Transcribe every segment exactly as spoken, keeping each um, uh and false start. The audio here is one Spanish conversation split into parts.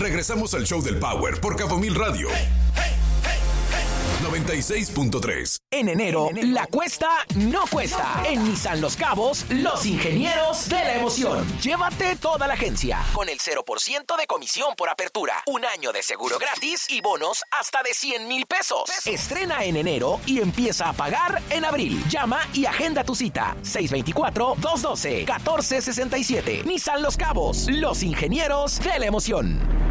Regresamos al show del Power por Cabo Mil Radio. noventa y seis punto tres. En enero, la cuesta no cuesta. En Nissan Los Cabos, los ingenieros de la emoción. Llévate toda la agencia con el cero por ciento de comisión por apertura, un año de seguro gratis y bonos hasta de cien mil pesos. Estrena en enero y empieza a pagar en abril. Llama y agenda tu cita. seis dos cuatro, dos uno dos, uno cuatro seis siete. Nissan Los Cabos, los ingenieros de la emoción.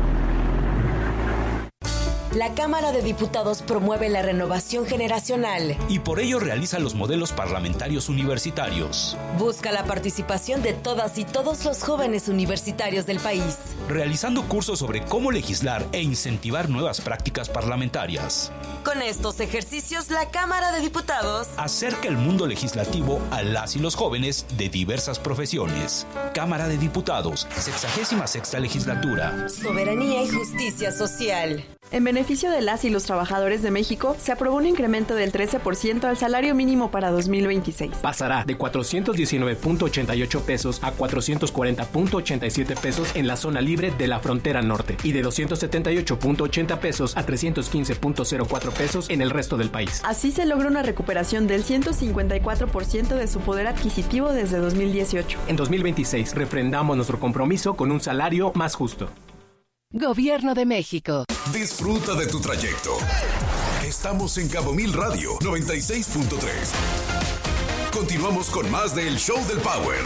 La Cámara de Diputados promueve la renovación generacional y por ello realiza los modelos parlamentarios universitarios. Busca la participación de todas y todos los jóvenes universitarios del país, realizando cursos sobre cómo legislar e incentivar nuevas prácticas parlamentarias. Con estos ejercicios, la Cámara de Diputados acerca el mundo legislativo a las y los jóvenes de diversas profesiones. Cámara de Diputados, sexagésima sexta legislatura. Soberanía y justicia social. En beneficio de las y los trabajadores de México, se aprobó un incremento del trece por ciento al salario mínimo para dos mil veintiséis. Pasará de cuatrocientos diecinueve punto ochenta y ocho pesos a cuatrocientos cuarenta punto ochenta y siete pesos en la zona libre de la frontera norte y de doscientos setenta y ocho punto ochenta pesos a trescientos quince punto cero cuatro pesos en el resto del país. Así se logra una recuperación del ciento cincuenta y cuatro por ciento de su poder adquisitivo desde dos mil dieciocho. En dos mil veintiséis refrendamos nuestro compromiso con un salario más justo. Gobierno de México. Disfruta de tu trayecto. Estamos en Cabo Mil Radio noventa y seis punto tres. Continuamos con más del Show del Power.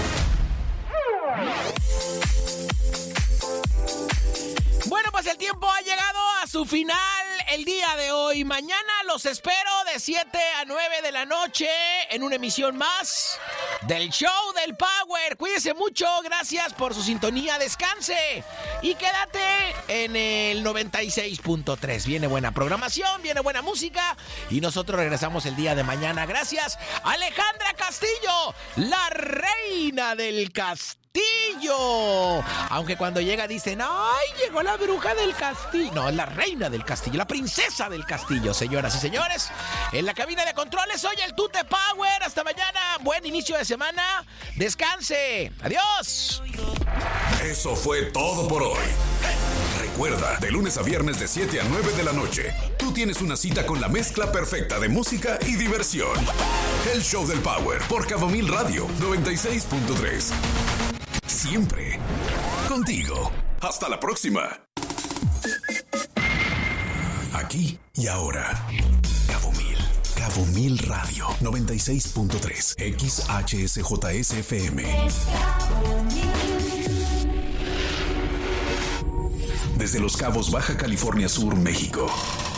Bueno, pues el tiempo ha llegado a su final el día de hoy. Mañana los espero de siete a nueve de la noche en una emisión más del Show del Power. Cuídese mucho, gracias por su sintonía, descanse y quédate en el noventa y seis punto tres. Viene buena programación, viene buena música y nosotros regresamos el día de mañana. Gracias, Alejandra Castillo, la reina del castillo. Aunque cuando llega dicen, ¡ay, llegó la bruja del castillo! No, la reina del castillo, la princesa del castillo, señoras y señores. En la cabina de controles, soy el Tute Power. Hasta mañana, buen inicio de semana. Descanse. Adiós. Eso fue todo por hoy. Recuerda, de lunes a viernes de siete a nueve de la noche, tú tienes una cita con la mezcla perfecta de música y diversión. El Show del Power por Cabo Mil Radio noventa y seis punto tres. Siempre contigo. Hasta la próxima. Aquí y ahora. Cabo Mil. Cabo Mil Radio noventa y seis punto tres. X H S J S F M. Desde Los Cabos, Baja California Sur, México.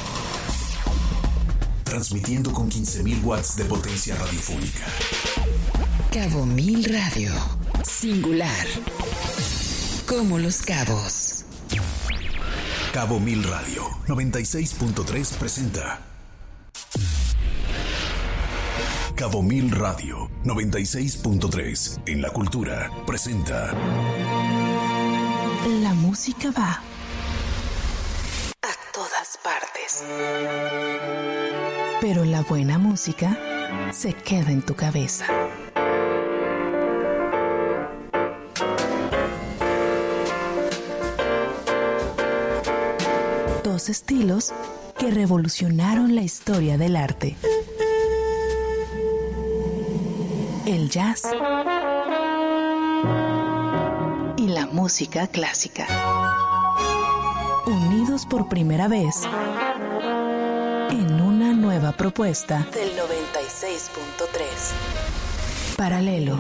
Transmitiendo con quince mil watts de potencia radiofónica. Cabo Mil Radio. Singular. Como Los Cabos. Cabo Mil Radio noventa y seis punto tres presenta. Cabo Mil Radio noventa y seis punto tres en la cultura presenta. La música va a todas partes. Pero la buena música se queda en tu cabeza. Dos estilos que revolucionaron la historia del arte. El jazz y la música clásica. Unidos por primera vez en una nueva propuesta del noventa y seis punto tres. Paralelo.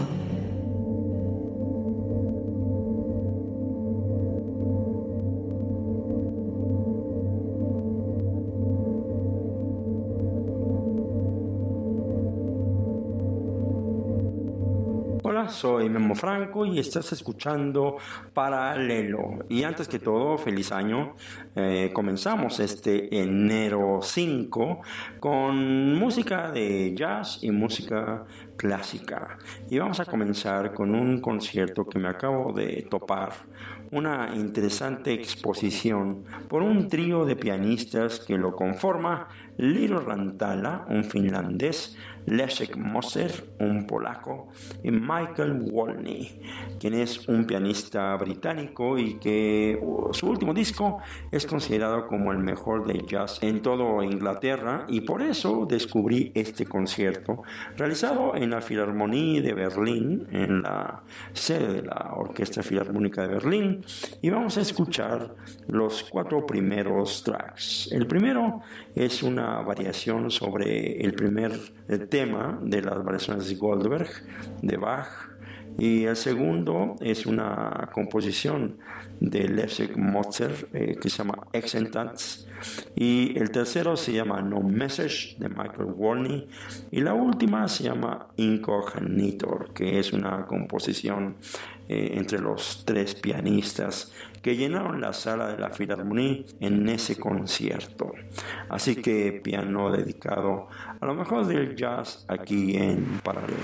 Hola, soy Memo Franco y estás escuchando Paralelo. Y antes que todo, feliz año. Eh, comenzamos este enero cinco con música de jazz y música clásica. Y vamos a comenzar con un concierto que me acabo de topar. Una interesante exposición por un trío de pianistas que lo conforma Liro Rantala, un finlandés, Leszek Moser, un polaco, y Michael Wolny, quien es un pianista británico y que uh, su último disco es considerado como el mejor de jazz en toda Inglaterra, y por eso descubrí este concierto realizado en la Filarmonía de Berlín, en la sede de la Orquesta Filarmónica de Berlín, y vamos a escuchar los cuatro primeros tracks. El primero es una variación sobre el primer tema de las variaciones de Goldberg de Bach, y el segundo es una composición de Leszek Moser eh, que se llama Exentats, y el tercero se llama No Message de Michael Wolny, y la última se llama Incognitor, que es una composición eh, entre los tres pianistas que llenaron la sala de la Filarmonía en ese concierto. Así que piano dedicado a lo mejor del jazz aquí en Paralelo.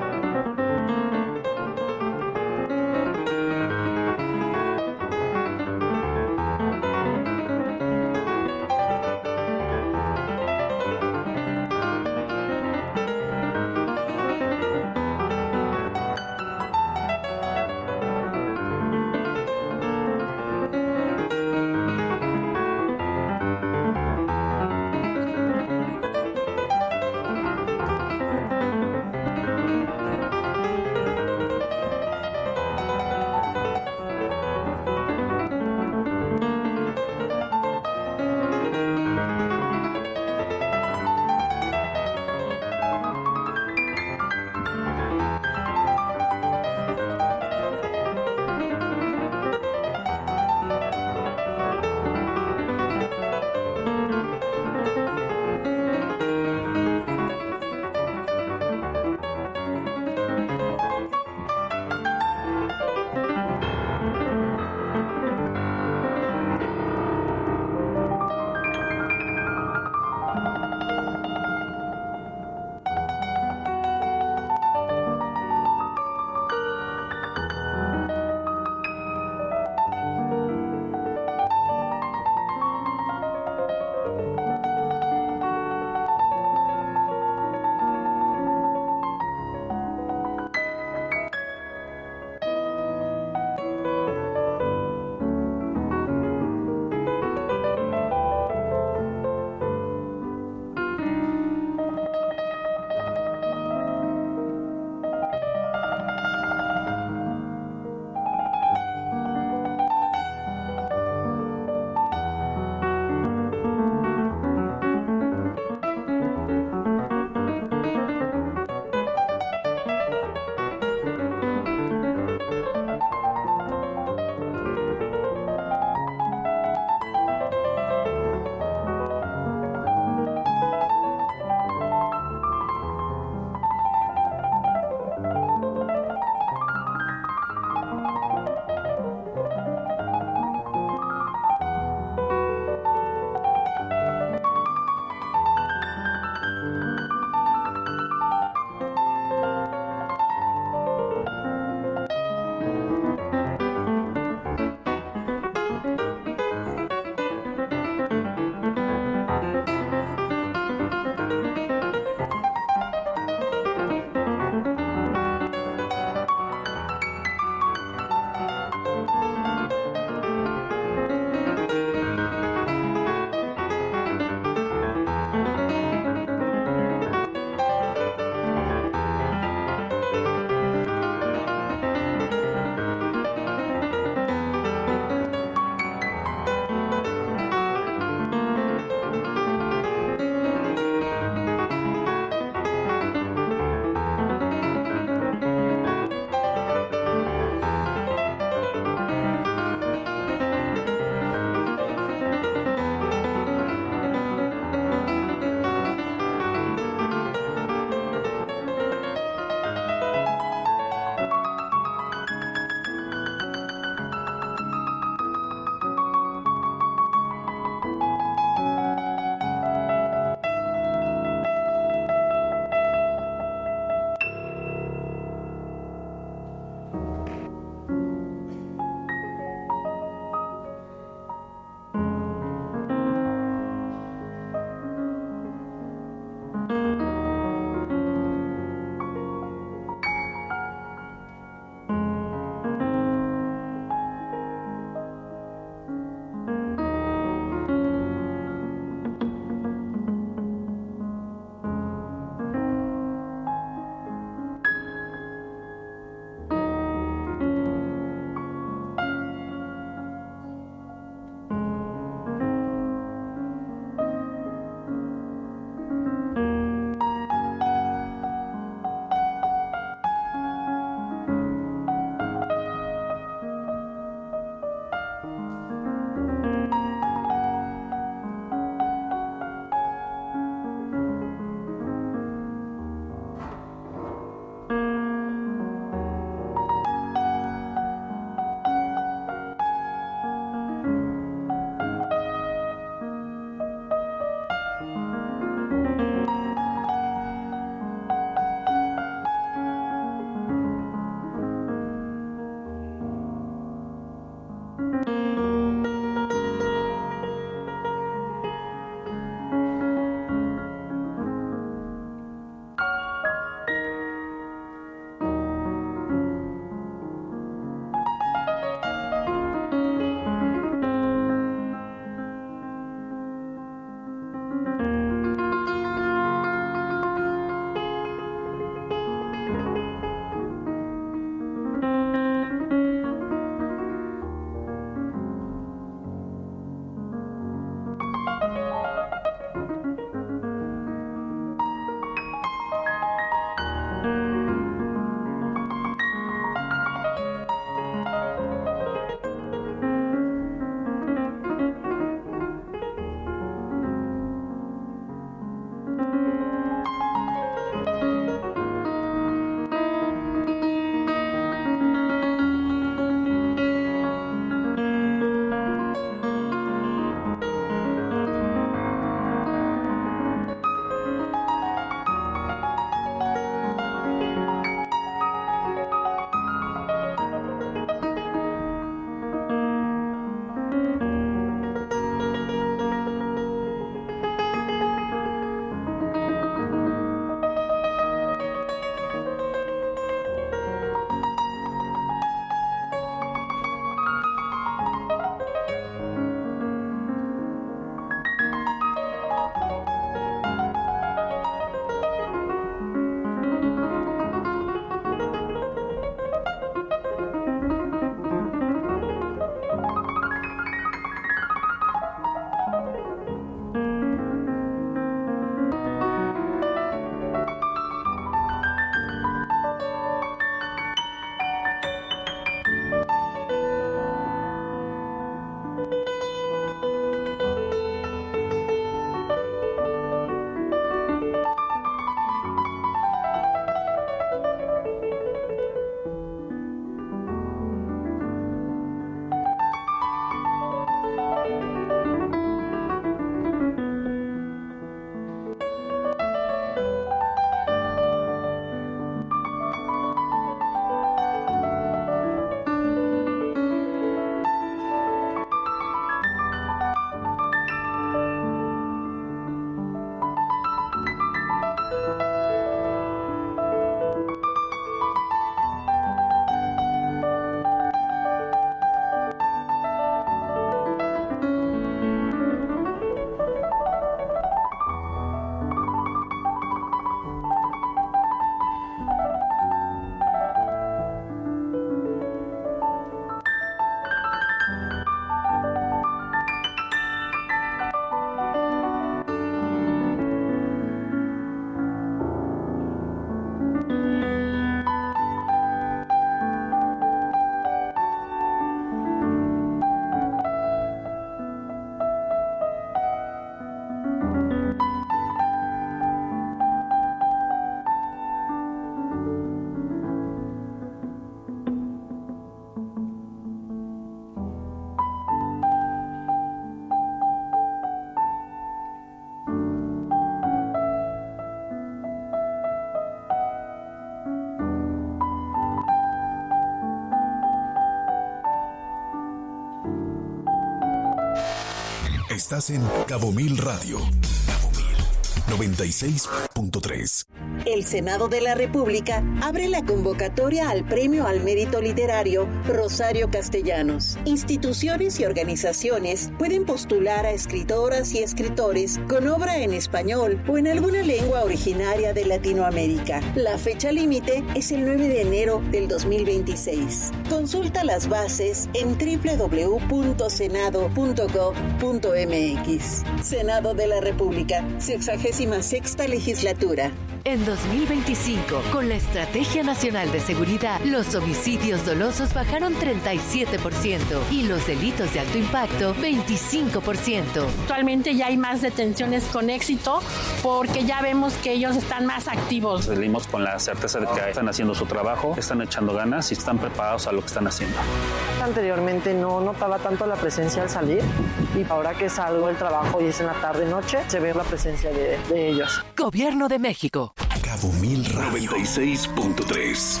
Estás en Cabo Mil Radio. Cabo Mil noventa y seis punto tres. El Senado de la República abre la convocatoria al Premio al Mérito Literario Rosario Castellanos. Instituciones y organizaciones pueden postular a escritoras y escritores con obra en español o en alguna lengua originaria de Latinoamérica. La fecha límite es el nueve de enero del dos mil veintiséis. Consulta las bases en doble u doble u doble u punto senado punto gob punto eme equis. Senado de la República, sexagésima sexta legislatura. En dos mil veinticinco, con la Estrategia Nacional de Seguridad, los homicidios dolosos bajaron treinta y siete por ciento y los delitos de alto impacto veinticinco por ciento. Actualmente ya hay más detenciones con éxito porque ya vemos que ellos están más activos. Salimos con la certeza de que están haciendo su trabajo, están echando ganas y están preparados a lo que están haciendo. Anteriormente no notaba tanto la presencia al salir y ahora que salgo del trabajo y es en la tarde-noche, se ve la presencia de, de ellos. Gobierno de México. Cabo Mil Radio noventa y seis punto tres.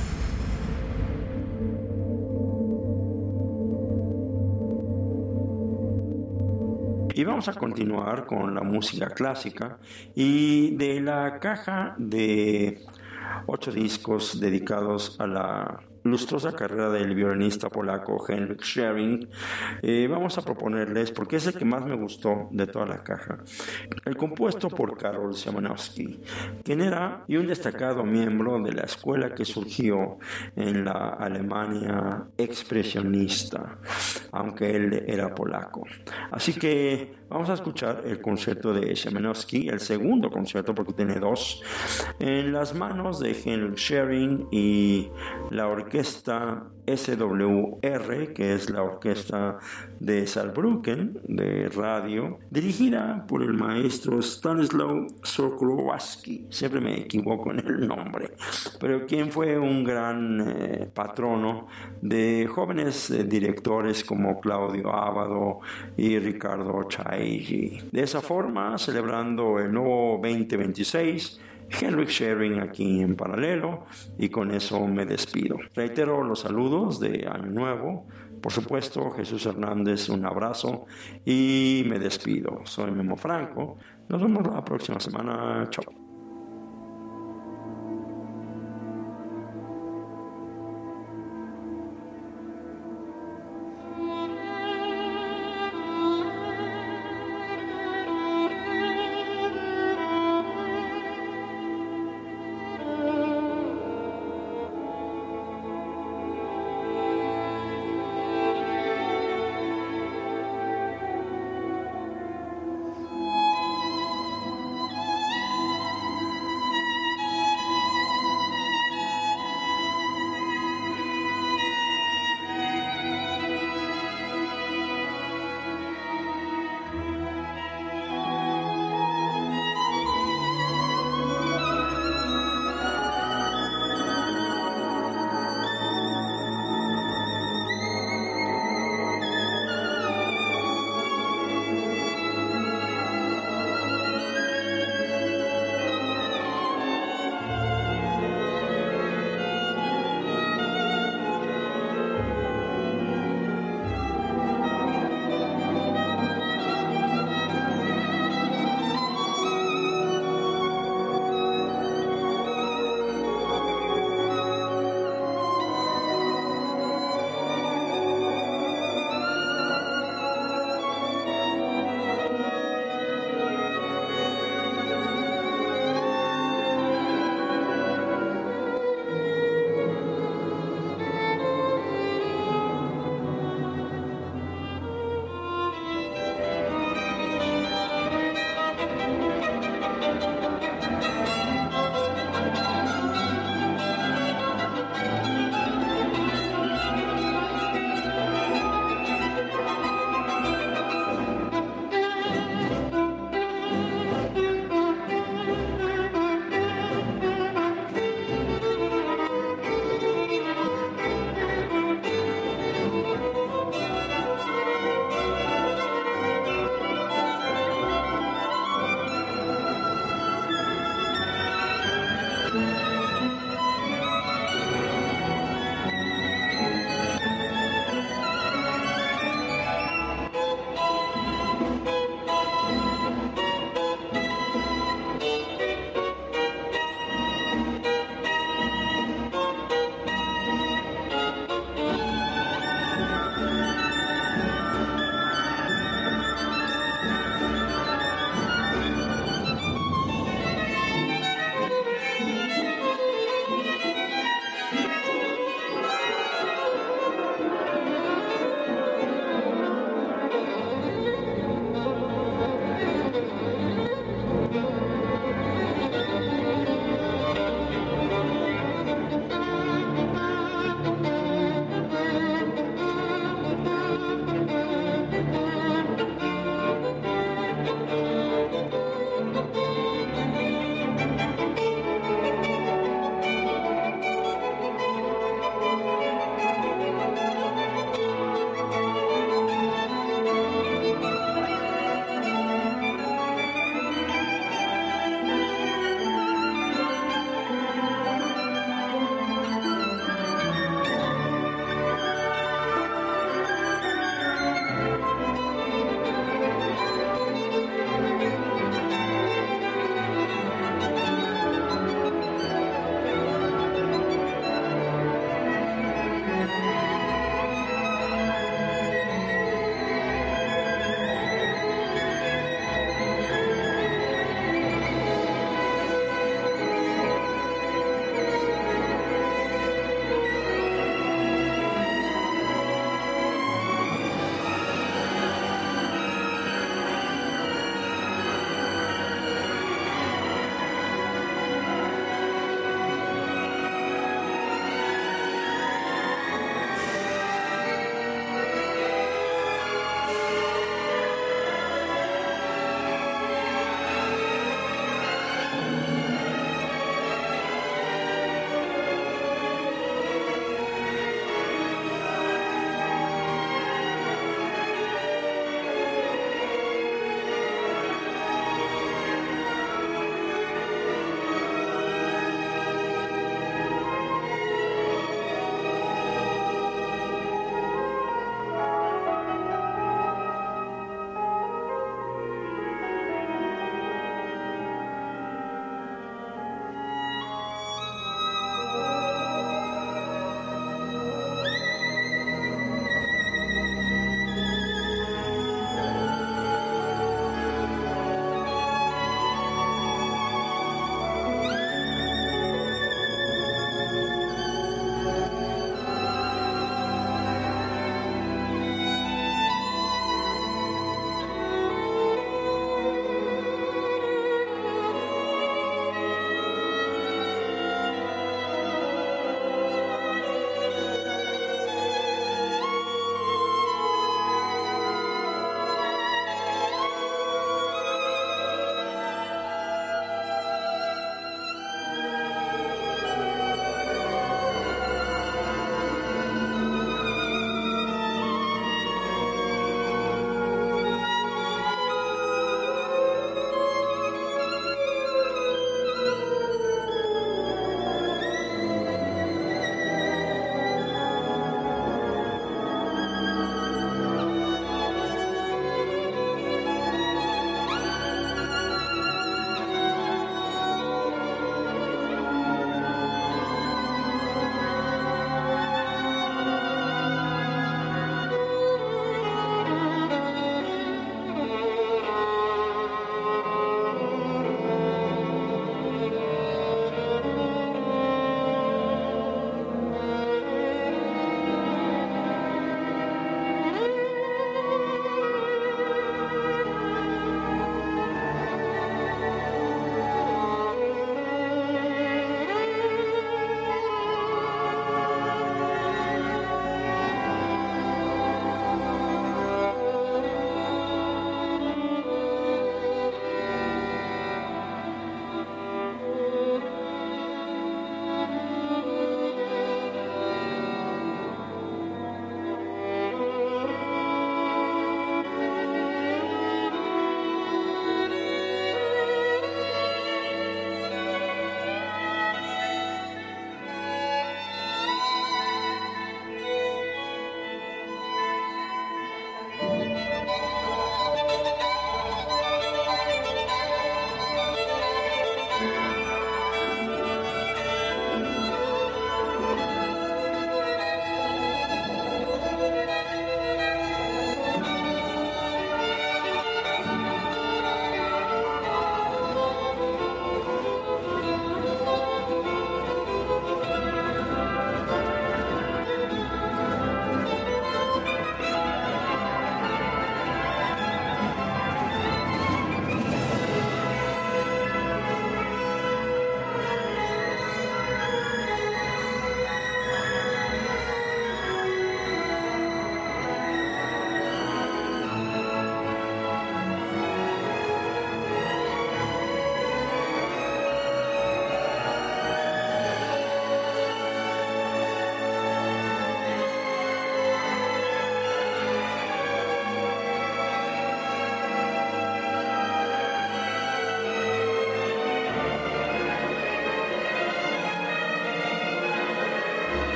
Y vamos a continuar con la música clásica y de la caja de ocho discos dedicados a la lustrosa carrera del violinista polaco Henryk Schering, eh, vamos a proponerles, porque es el que más me gustó de toda la caja, el compuesto por Karol Szymanowski, quien era y un destacado miembro de la escuela que surgió en la Alemania expresionista, aunque él era polaco. Así que vamos a escuchar el concierto de Szymanowski, el segundo concierto porque tiene dos, en las manos de Henryk Schering y la orquesta S W R, que es la orquesta de Saarbrücken de radio, dirigida por el maestro Stanislaw Sokolowski. Siempre me equivoco en el nombre, pero quien fue un gran eh, patrono de jóvenes eh, directores como Claudio Abbado y Ricardo Chailly. De esa forma, celebrando el nuevo veinte veintiséis, Henryk Schering aquí en paralelo, y con eso me despido. Reitero los saludos de Año Nuevo. Por supuesto, Jesús Hernández, un abrazo y me despido. Soy Memo Franco. Nos vemos la próxima semana. Chao.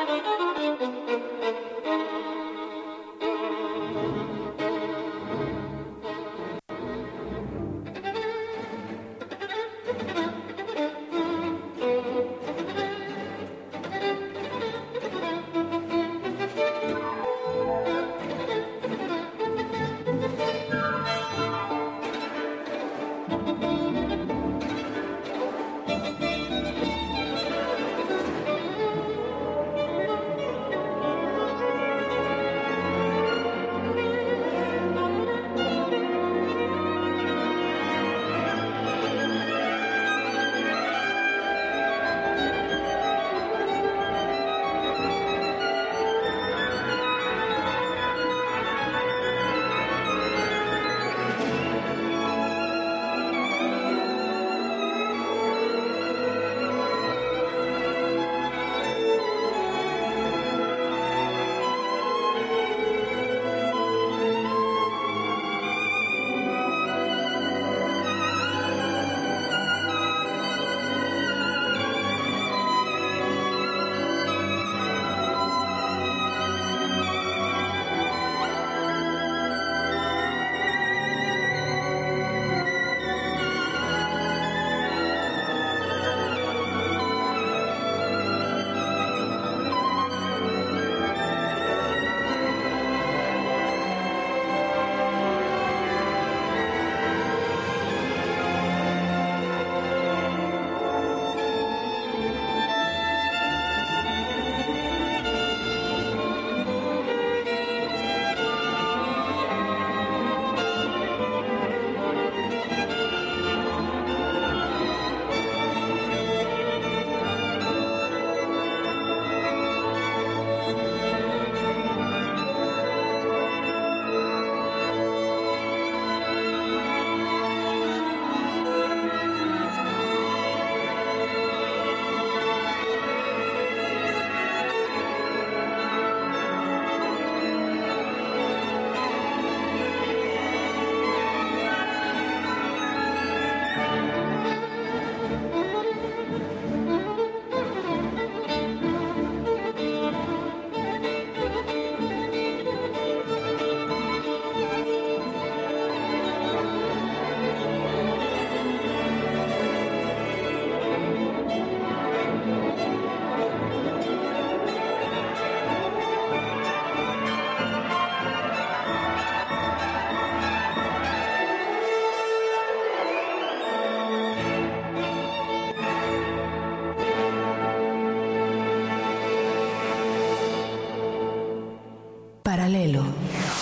Paralelo.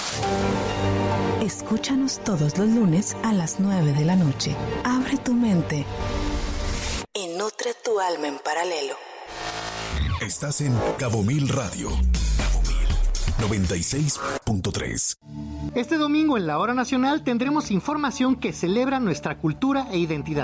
Escúchanos todos los lunes a las nueve de la noche. Abre tu mente y nutre tu alma en paralelo. Estás en Cabo Mil Radio. Cabo Mil noventa y seis punto tres. Este domingo en la Hora Nacional tendremos información que celebra nuestra cultura e identidad.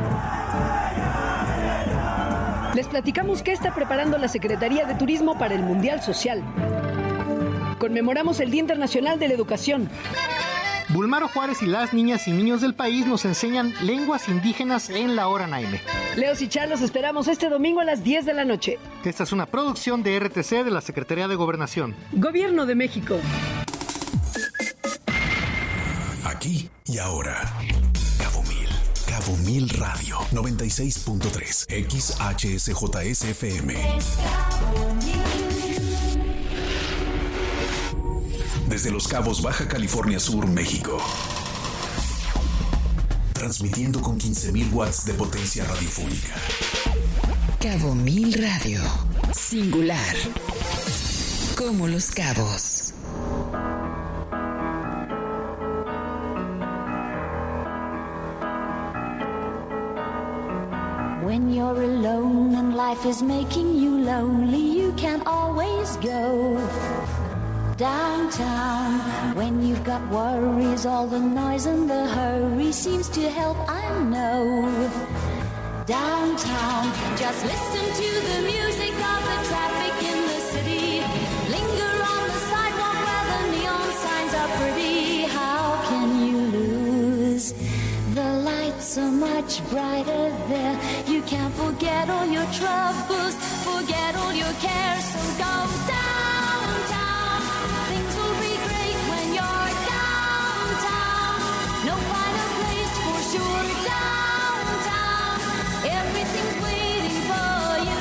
Les platicamos qué está preparando la Secretaría de Turismo para el Mundial Social. Conmemoramos el Día Internacional de la Educación. Bulmaro Juárez y las niñas y niños del país nos enseñan lenguas indígenas en la Hora Naime. Leos y Char los esperamos este domingo a las diez de la noche. Esta es una producción de R T C de la Secretaría de Gobernación. Gobierno de México. Aquí y ahora. Cabo Mil. Cabo Mil Radio. noventa y seis punto tres. X H S J S F M. Desde Los Cabos, Baja California Sur, México. Transmitiendo con quince mil watts de potencia radiofónica. Cabo Mil Radio. Singular. Como Los Cabos. When you're alone and life is making you lonely, you can't always go downtown. When you've got worries, all the noise and the hurry seems to help, I know. Downtown, just listen to the music of the traffic in the city. Linger on the sidewalk where the neon signs are pretty. How can you lose? The lights are much brighter there. You can't forget all your troubles, forget all your your cares, so go downtown. Things will be great when you're downtown. No finer place for sure downtown. Everything's waiting for you.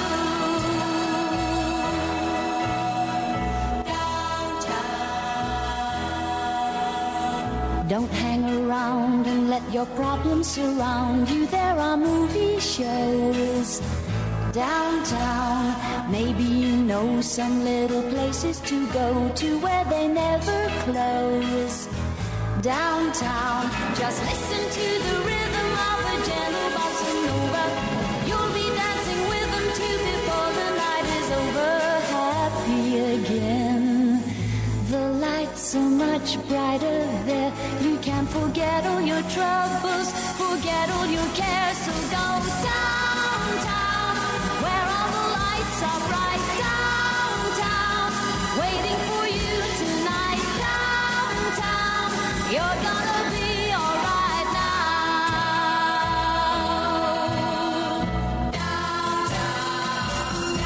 Downtown. Don't hang around and let your problems surround you. There are movie shows downtown. Maybe you know some little places to go to where they never close. Downtown, just listen to the rhythm of a gentle bossa nova. You'll be dancing with them too before the night is over. Happy again. The lights so much brighter there. You can forget all your troubles, forget all your cares. So go downtown, where all the lights are bright. Downtown, waiting for you tonight. Downtown, you're gonna be alright now. Downtown,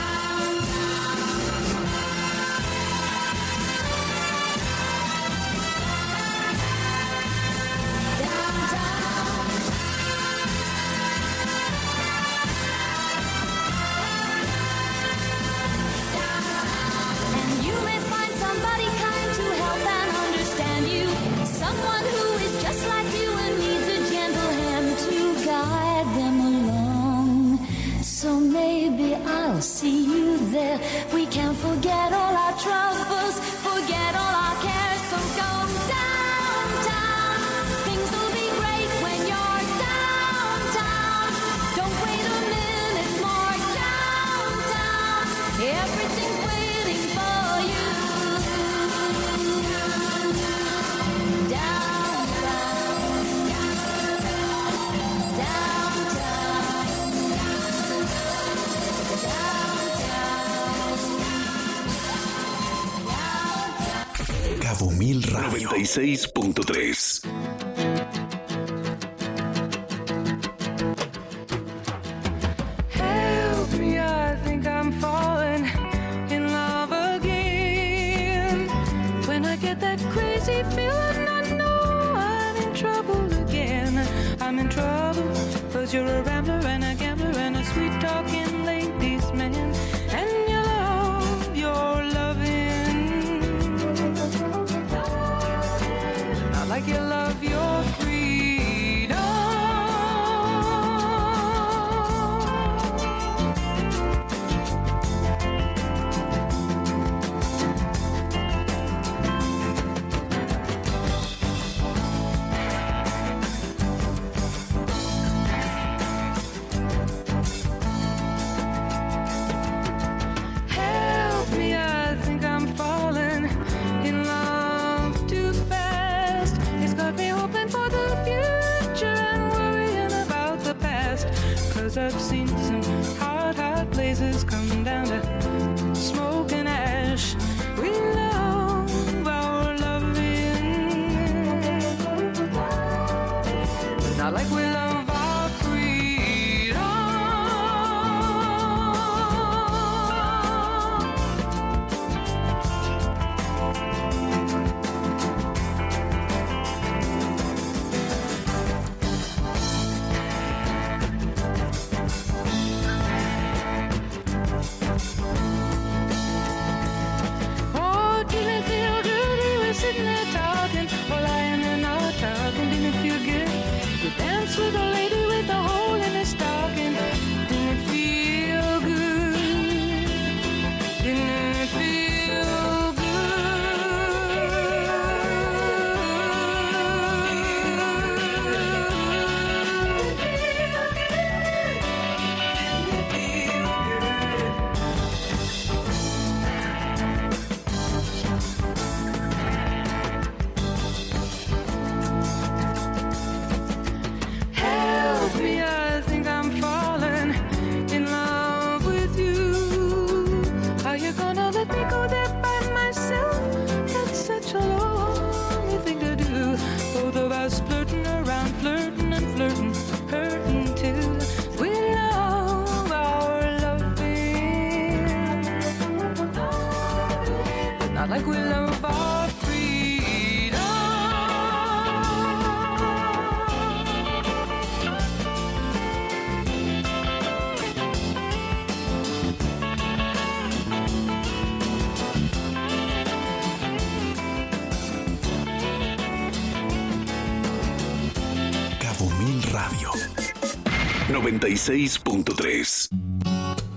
and you may find somebody kind to help and understand you. Someone who is just like you and needs a gentle hand to guide them along. So maybe I'll see you there. We can forget all our troubles, forget all our cares. So go downtown. Things will be great when you're downtown. Don't wait a minute more. Downtown, everything's waiting for you. Cabo Mil Radio noventa y seis punto tres. Help me, I think I'm falling in love again. When I get that crazy feeling, I know I'm in trouble again. I'm in trouble, cause you're a rambler and a gambler and a sweet talking ladies man. And you love your loving, not like you love your freedom. Help me, I think I'm falling in love too fast. It's got me hoping for the future and worrying about the past. Cause I've seen some hot, hot places come down to smoke and ash. We love our loving, not like we love our freedom. like we love our freedom. Cabo Mil Radio noventa y seis punto tres.